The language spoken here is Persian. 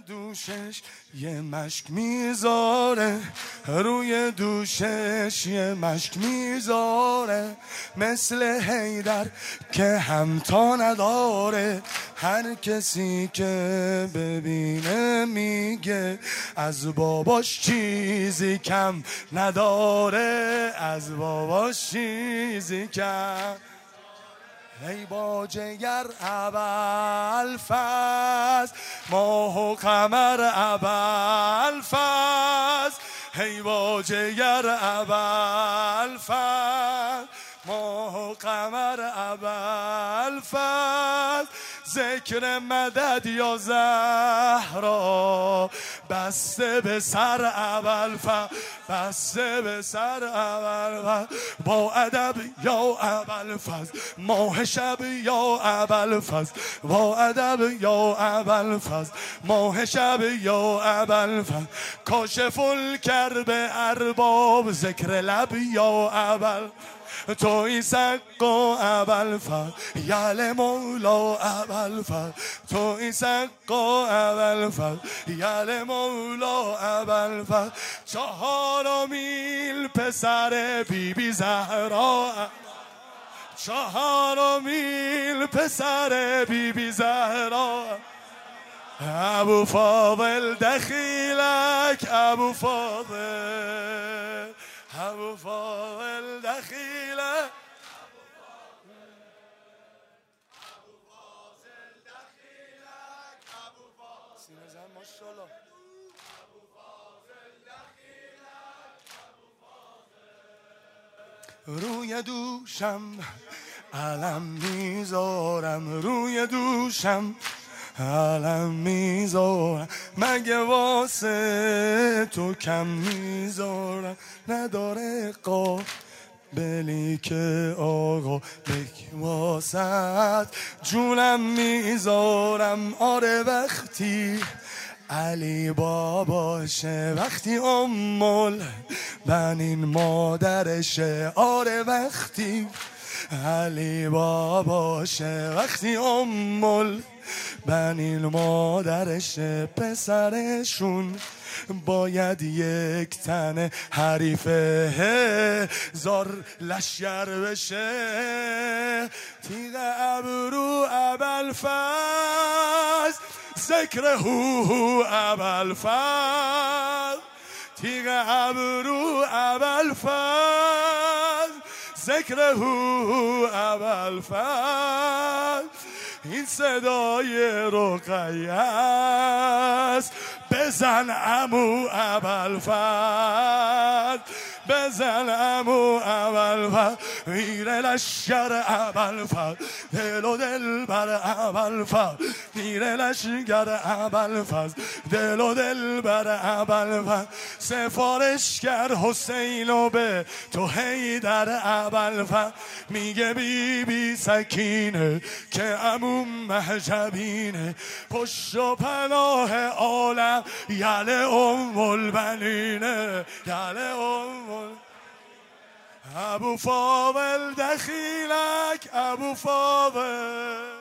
دوشش یه مشک میذاره، روی دوشش یه مشک میذاره، مثل حیدر که همتا نداره. هر کسی که ببینه میگه از باباش چیزی کم نداره، از باباش چیزی کم. ای با جگر ابوالفضل، ماه و قمر ابوالفضل، ای با جگر ابوالفضل، ماه و قمر ابوالفضل. ذکر مدد یا زهرا بسته به سر ابوالفضل، بسته به سر ابوالفضل. با ادب یا ابوالفضل، ماه شب یا ابوالفضل، با ادب یا ابوالفضل، ماه شب یا ابوالفضل. کاشف الکرب ارباب، ذکر لب یا ابوالفضل. توی سقا ابوالفضل، یل مولا ابوالفضل. توی سقا ابوالفضل، یل مولا ابوالفضل. 4 میل پسر بی بی زهرا، 4 میل پسر بی بی زهرا. ابوفاضل دخیلک، ابوفاضل، ابوفاضل دخیلک، ابوفاضل دخیلک، ابوفاضل سینه زن ماشاءالله. ابوفاضل دخیلک، ابوفاضل. روی دوشم علم میذارم، روی دوشم علم میذارم، مگه واسه تو کم میذارم. نداره قابلی که آقا بک واسط جونم میذارم. آره وقتی علی باباشه، وقتی بنین مادرشه. آره وقتی علی باباشه، وقتی بنین مادرشه. پسرشون باید یک تن حریفه زار لشگر بشه. تیغ ابرو ابوالفضل، ذکر هو ابوالفضل. تیغ ابرو ابوالفضل، ذکر هو ابوالفضل. این صدای رقیه است، بزن عمو ابوالفضل، بزن عمو ابوالفضل. میره لشگر ابوالفضل، دل و دل بر ابوالفضل. میره لشگر ابوالفضل، دل و دل بر ابوالفضل. سفارشگر حسین و به تو حیدر ابوالفضل. میگه بی بی سکینه که عمو مهجبینه، پشت و پناه عالم یل البنینه، یل ابوفاضل دخیلک، ابوفاضل.